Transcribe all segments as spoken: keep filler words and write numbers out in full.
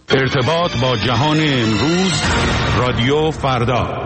ارتباط با جهان امروز، رادیو فردا.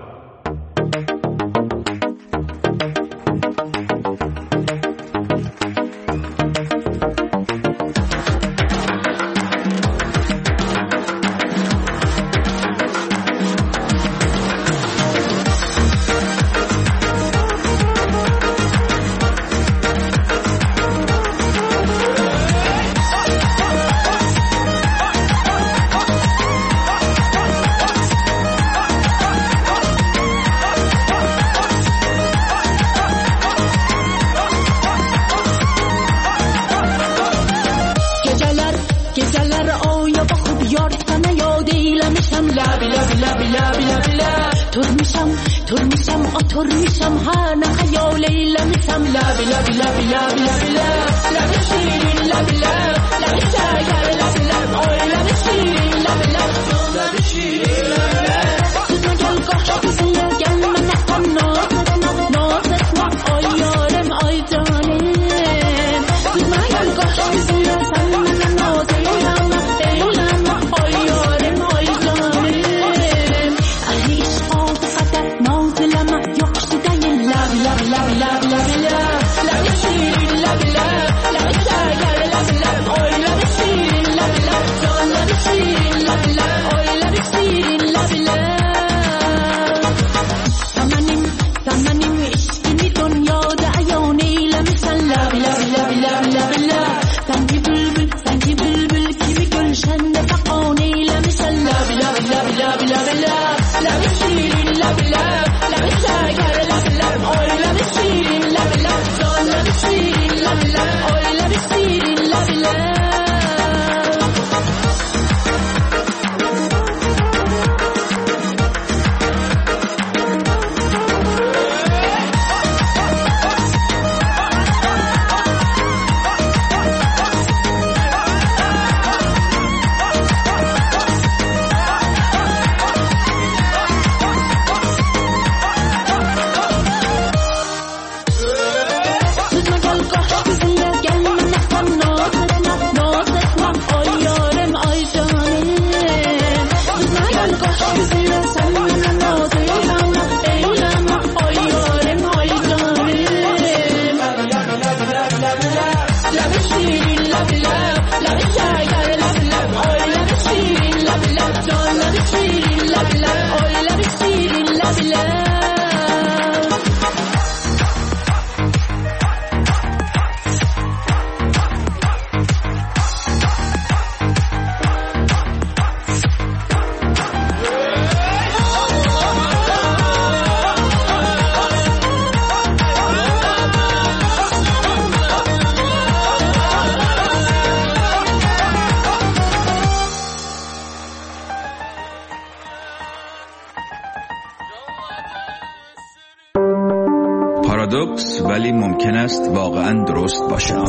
پارادوکس ولی ممکن است واقعا درست باشد.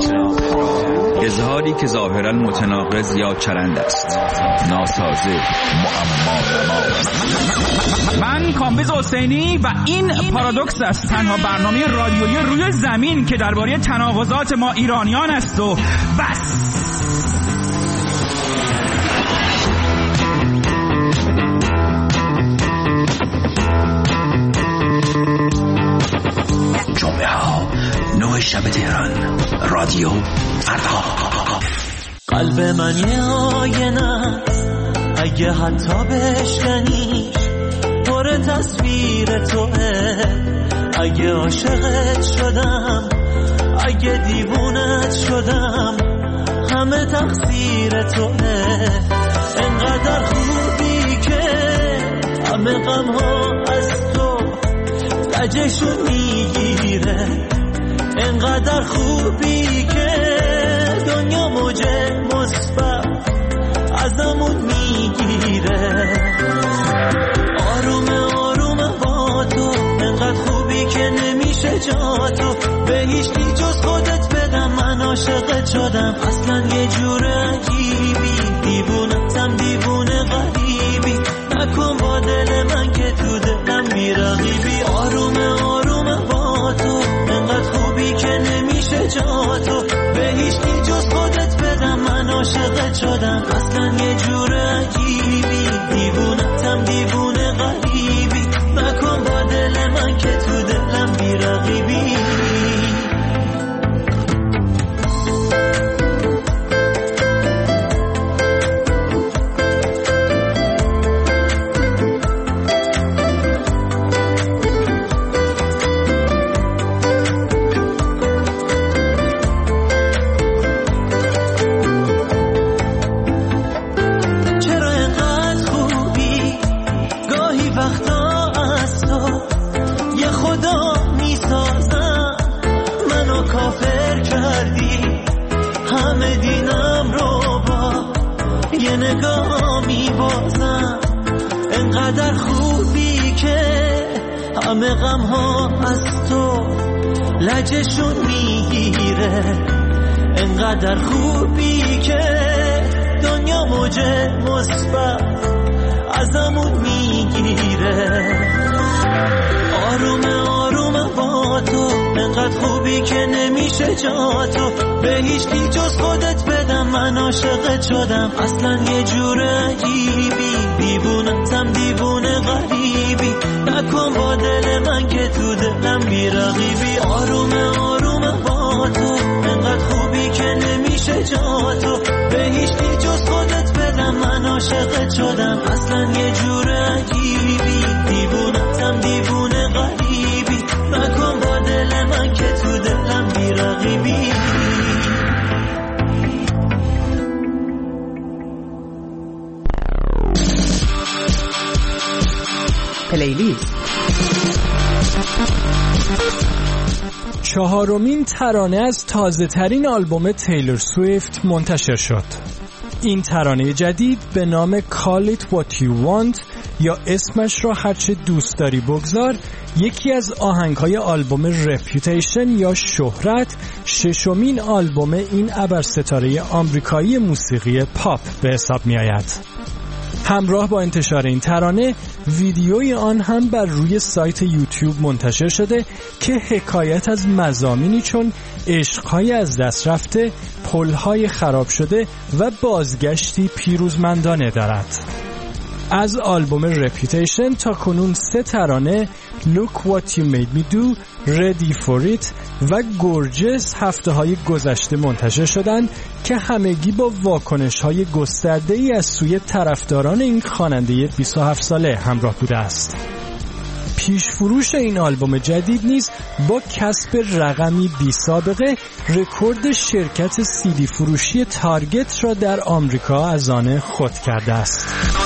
اظهاری که ظاهرا متناقض یا چرند است، ناسازه، معما. من کامبیز حسینی و این پارادوکس است، تنها برنامه رادیویی روی زمین که درباره تناقضات ما ایرانیان است و بس. جمعه ها نه شب تهران، رادیو فردا. قلب من یه آینه اگه حتی بشکنیش پر تصویر توه، اگه عاشقت شدم اگه دیوونت شدم همه تقصیر توه. انقدر خوبی که همه غم ها از تو تجشون میگیره، انقدر خوبی که دنیا موجه مثبت ازمون میگیره. آرومه آرومه با تو، انقدر خوبی که نمیشه جا تو به هیچی جز خودت بدم. من عاشقت شدم اصلا یه جور عجیبی، دیوونتم دیوونه غریبی، نکن با دل من که تو دلم میرقیبی. آرومه آرومه با تو، انقدر خوبی که نمیشه جا تو به هیچی جز خودت بدم. من شدم اصلا یه جور عجیبی دیوونتم دیوونه غریبی نکن با دل من که تو دلم بی‌رقیبی انقدر خوبی که همه غم ها از تو لجشون میگیره انقدر خوبی که دنیا موج مثبت ازمون میگیره آرومه آرومه با تو انقدر خوبی که نمیشه جا تو به هیچ کی جز خودت بدم من عاشقت شدم اصلا یه جور عجیبی دیوونتم دیوونه غریبی نکن با دل من که تو دلم بی‌رقیبی آرومه آرومه با تو انقدر خوبی که نمیشه جا تو به هیچ کی جز خودت بدم من عاشقت شدم اصلا یه جور عجیبی دیوونتم دیوونه غریبی نکن با دل من که تو دلم بی‌رقیبی پلیلیست چهارمین ترانه از تازه ترین آلبوم تیلور سویفت منتشر شد. این ترانه جدید به نام Call It What You Want یا اسمش را هرچه دوست داری بگذار یکی از آهنگهای آلبوم Reputation یا شهرت ششمین آلبوم این ابرستاره آمریکایی موسیقی پاپ به حساب می آید. همراه با انتشار این ترانه ویدیوی آن هم بر روی سایت یوتیوب منتشر شده که حکایت از مضامینی چون عشقهای از دست رفته، پلهای خراب شده و بازگشتی پیروزمندانه دارد. از آلبوم Reputation تا کنون سه ترانه Look What You Made Me Do، Ready For It و Gorgeous هفته های گذشته منتشر شدند که همگی با واکنش های گسترده ای از سوی طرفداران این خواننده بیست و هفت ساله همراه بوده است. پیش فروش این آلبوم جدید نیز با کسب رقمی بی سابقه رکورد شرکت سیدی فروشی تارگت را در آمریکا از آن خود کرده است.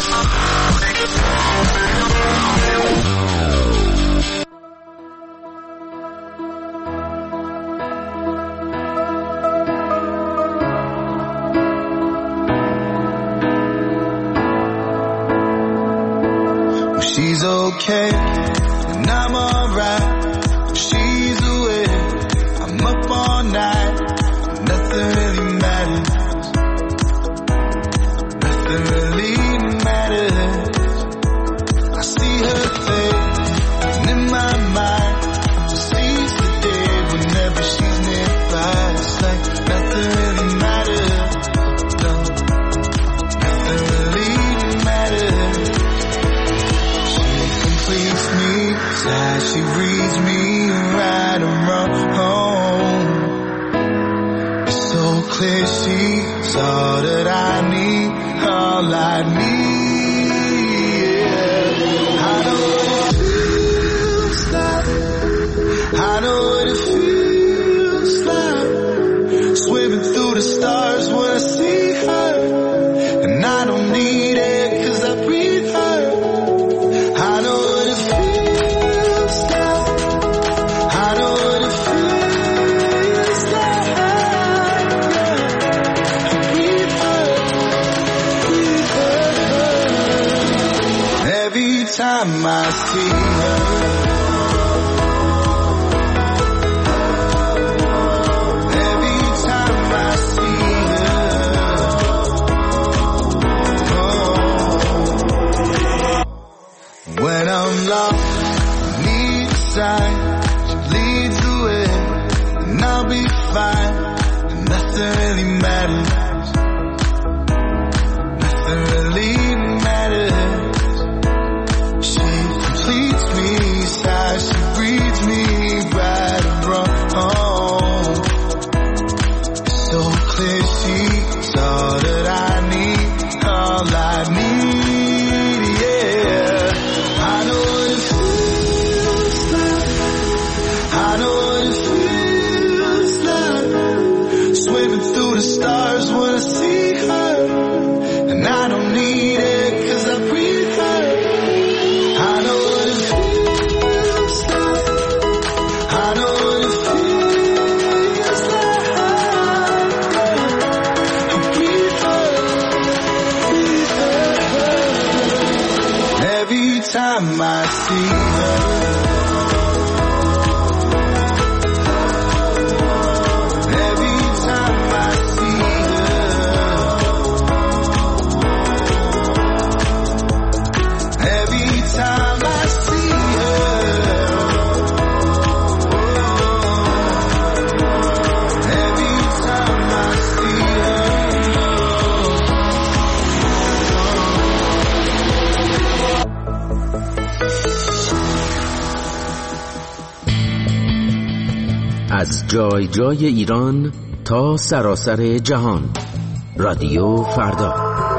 She's okay, and I'm alright. She's awake, I'm up all night. Nothing really matters. Nothing really matters. I see her face, and in my mind, she sees the day whenever she's nearby. It's like nothing really matters. No, nothing really matters. Please me, sad she reads me right and wrong. It's so clear she's all that I need, all I need. Yeah. I know what it feels like. I know what it feels like. Swimming through the stars when I see her, and I don't need it 'cause I breathe her. I know. Time I see her, every time I see her, oh. When I'm lost, need a sign, she leads the way, and I'll be fine, and nothing really matters. time I see her. از جای جای ایران تا سراسر جهان، رادیو فردا.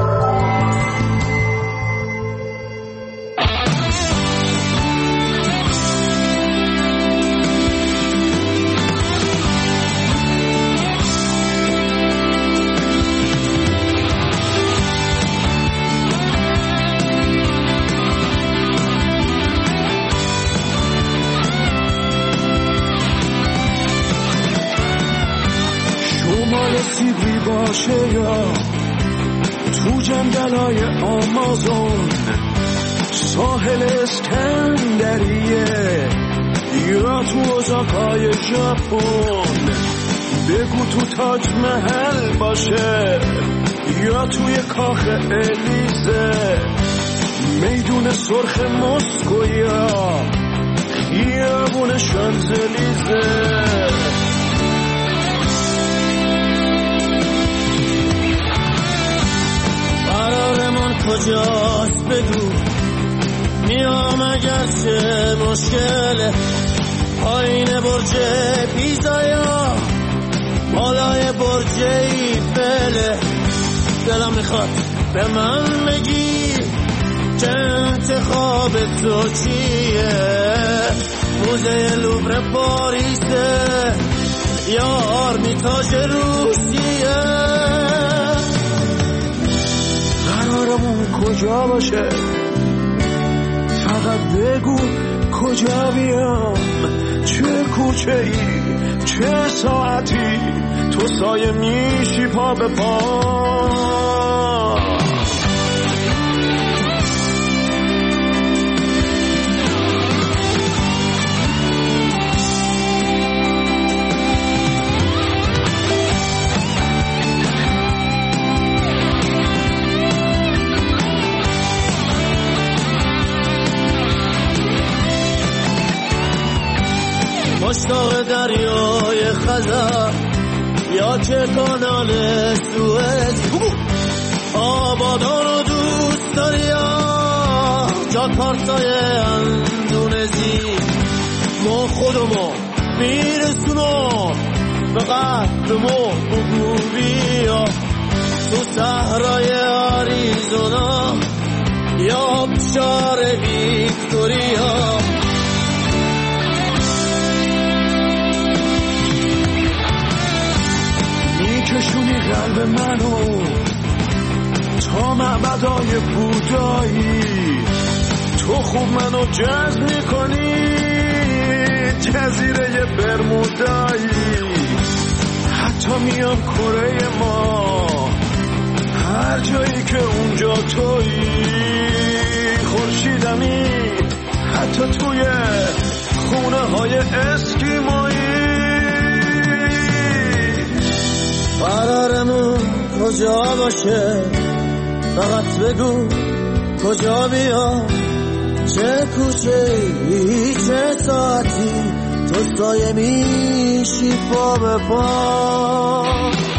باشه یا تو جنگلای آمازون، ساحل اسکندریه یا تو ازاکای ژاپن، بگو تو تاج محل باشه یا توی کاخ الیزه، میدون سرخ مسکو یا خیابون شانزلیزه. قرارمون کجاست بگو، میام اگرچه مشکله، پایین برج پیزا یا بالای برج ایفله. دلم میخواد به من بگی که انتخاب تو چیه، موزه لوور پاریسه یا آرمیتاژ روسیه. قرارمون کجا باشه، فقط بگو کجا بیام، چه کوچه ای چه ساعتی، تو سایه میشی پا به پا. مشتاق دریای خزر یا که کانال سوئد، آبادان رو دوست داری یا جاکارتای اندونزی، ما خودمو میرسونم به قدرمو بگو بیا، تو صحرای آریزونا یا بشار ویکتوریا. کشونی قلب منو تا معبدای بودایی، تو خوب منو جذب میکنی جزیره برمودایی، حتی میام کره ما هر جایی که اونجا تویی، خورشیدمی حتی توی خونه های اسکیمایی. قرارمون کجا باشه، فقط بگو کجا بیام، چه کوچه ای چه ساعتی، تو سایه میشی پا به پا.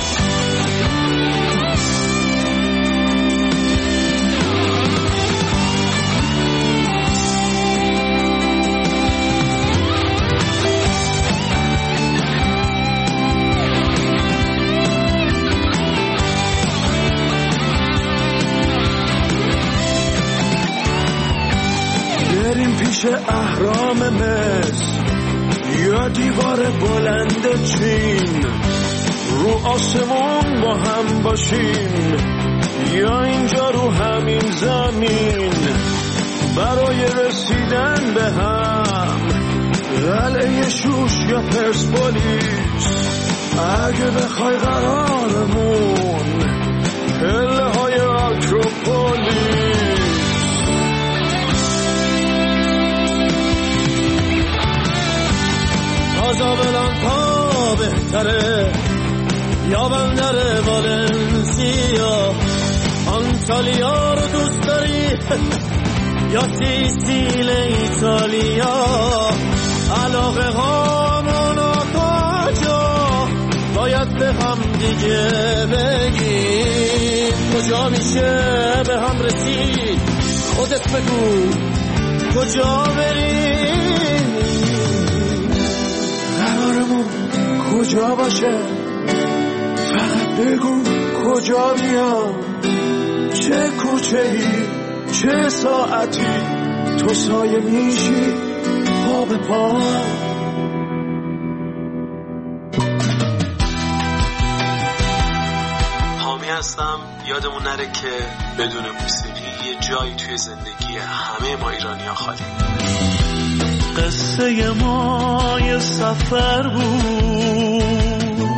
پیش اهرام مصر یا دیوار بلند چین، رو آسمون با هم باشیم یا اینجا رو همین زمین، برای رسیدن به هم قلعه شوش یا پرسپولیس، اگه بخوای قرارمون پله های آکروپولیس. ایتالیا رو دوست داری یا سیسیل ایتالیا؟ علاقه هامون کجا باید به هم دیگه بگیم؟ کجا میشه به هم رسید؟ خودت بگو کجا بریم؟ قرارمون کجا باشه؟ فقط بگو کجا بیام؟ چه کوچه‌ای چه ساعتی تو سایه میشی پا به پا؟ حامی هستم. یادمون نره که بدون موسیقی یه جایی توی زندگی همه ما ایرانی‌ها خالی. قصه ما یه سفر بود،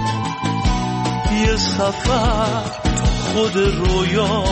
یه سفر خود رویا.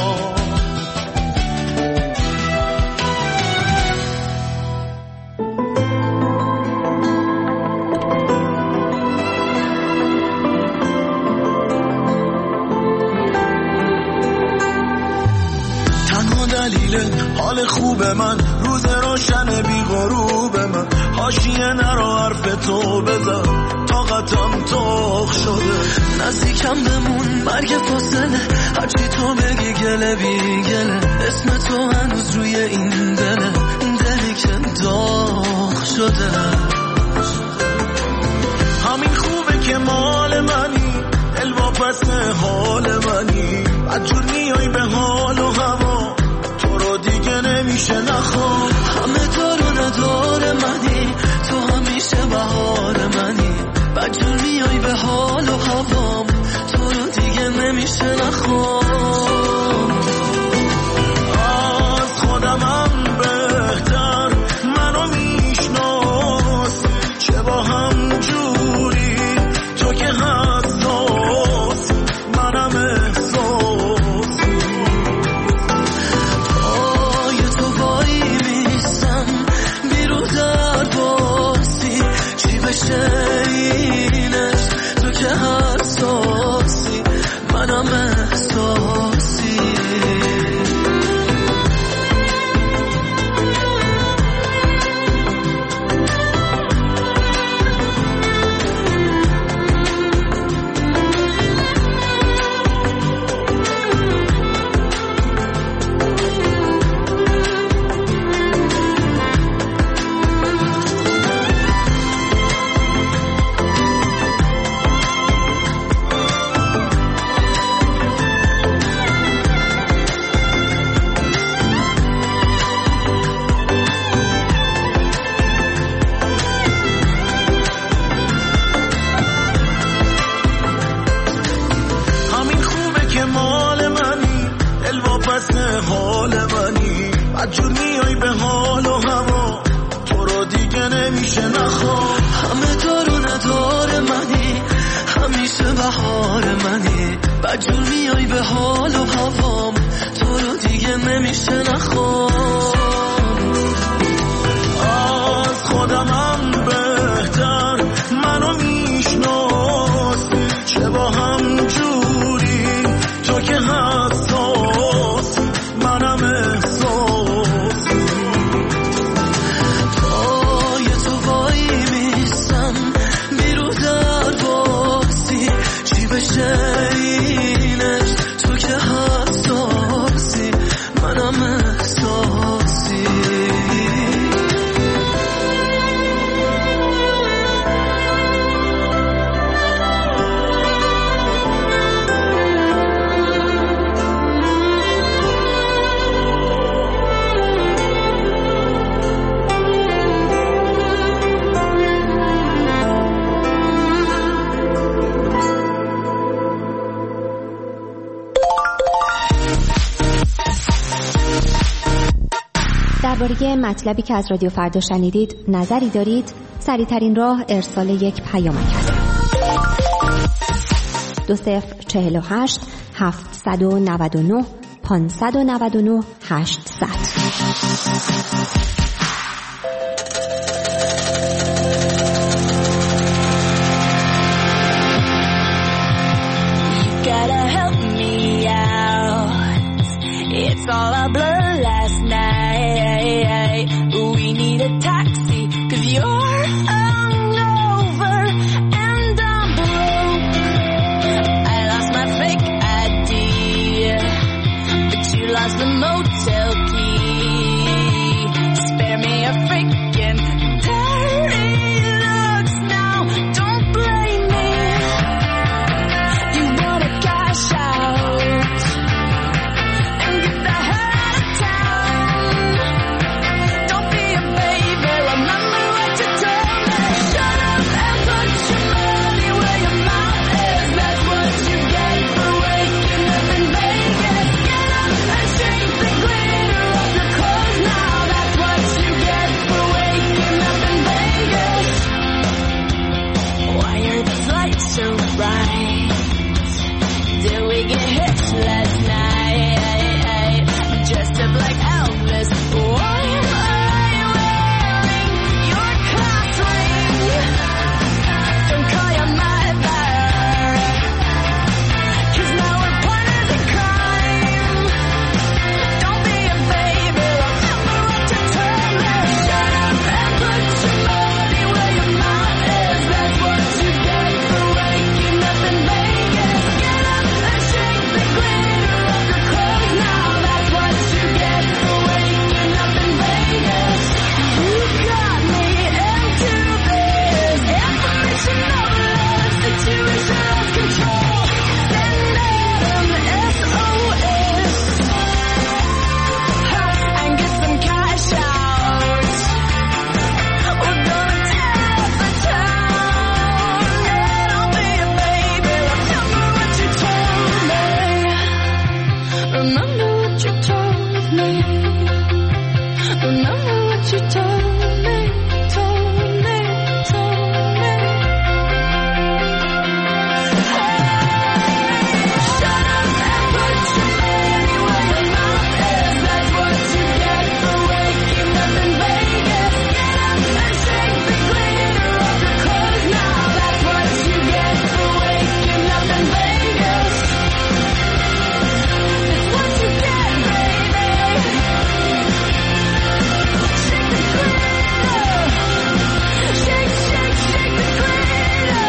تنها دلیل حال خوب من روز روشن بی غروب من، حاشیه نرو حرف تو بزن طاقتم تخ شده. نزدیکم بمون مرگ فاصله، هرچی تو بگی گله بی گله. اسم تو هنوز روی این دله، دلی که داغ شده. همین خوبه که مال منی، دل واپس حال منی. بدجور میای به حال و هوا، تو رو دیگه نمیشه نخوام. همه دار و ندار منی، تو همیشه بهار منی. بدجور میای به حال و هوام، تو رو دیگه نمیشه نخوام. از خودمم بهتر منو میشناسی، چه با هم جوری تو که حساس منم احساسی. پای تو وای میستم بیرو در باسی، چی بشه اینش تو که حساسی منم احساسی. حال منی، بدجور میای به حال و هوا، تو رو دیگه نمیشه نخوام. همه دار و ندار منی، همیشه بهار منی. بدجور میای به حال و هوام، تو رو دیگه نمیشه نخوام. از خودمم بهتر منو میشناسی، چه با هم جوری تو که حساس منم احساسی. پای تو وای میستم بیرو در باسی، چی بشه اینش تو که حساسی منم احساسی. درباره مطلبی که از رادیو فردا شنیدید نظری دارید؟ سریع‌ترین راه ارسال یک پیامک است. دو صفر چهل و هشت هفتصد و نود و نه پانصد و نود و نه هشتصد. Gotta help me out. lost the motel key. Spare me a freaking dirty looks now. Don't blame me. You wanna cash out and get the hell out of town. Don't be a baby. Remember what you told me. Shut up and put your money where your mouth is. That's what you get for waking up in Vegas. Get up and shake the glitter off your clothes now. That's what you get for waking up in Vegas. Why are these lights so bright? Did we get hit last night? Dressed up like Elvis. Why am I wearing your class ring? Don't call your mother, 'cause now we're part of the crime. Don't be a baby, remember what you told me. Shut up and put your money where your mouth is. That's what you get for waking up in Vegas. Get up and shake the glitter off your clothes now. That's what you get for waking up in Vegas. You got me into this information overload situation of control. Send out an S O S and get some cash out. We're gonna tear up the town. Yeah, don't be a baby. Remember what you told me. Remember what you told me. Remember what you told me. Told me. Told me. Shut up and put your money where your mouth is. That's what you get for waking up in Vegas. Get up and shake the glitter off your clothes now. That's what you get for waking up in Vegas. That's what you get, baby. Shake the glitter. Shake, shake, shake the glitter.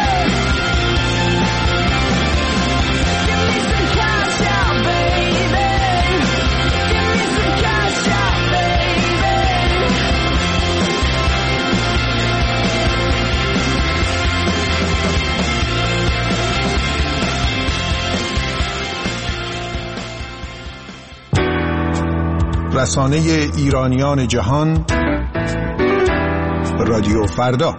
Give me some cash out, baby. Give me some cash out, baby. رسانه ایرانیان جهان، رادیو فردا.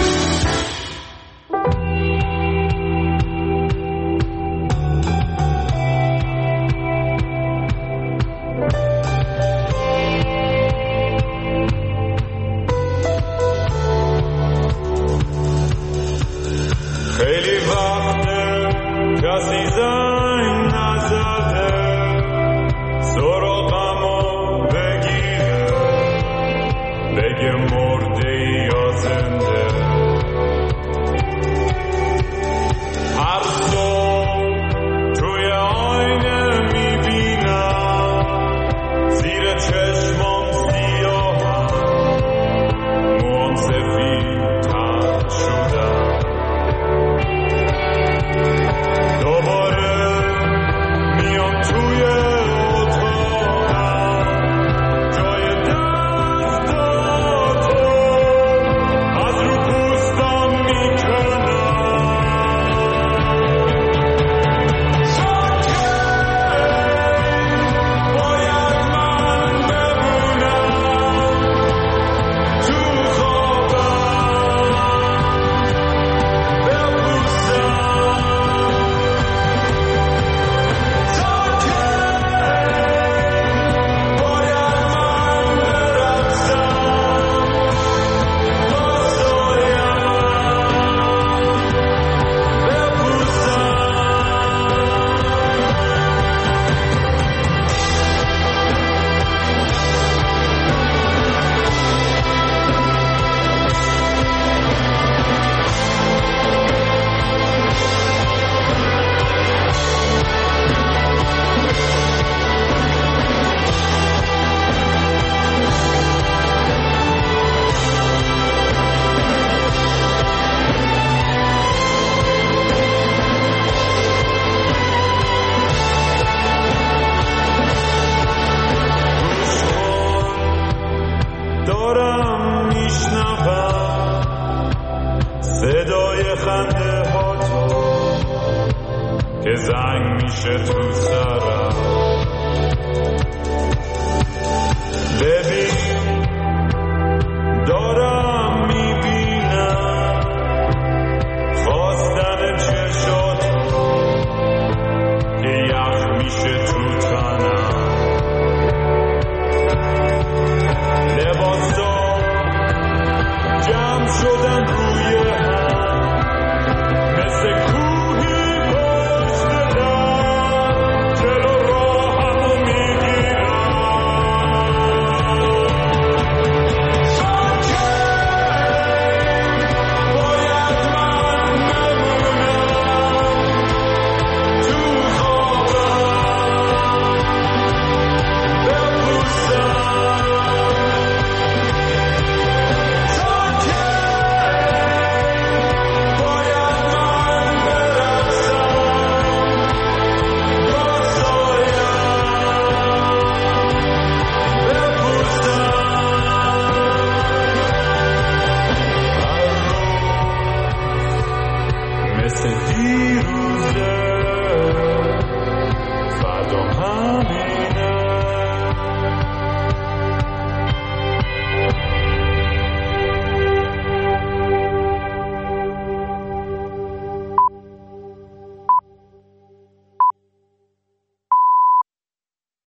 خیلی وقته کسی زنگ نزده سراغمو بگیره بگه مرده یا زنده همیشه تو سر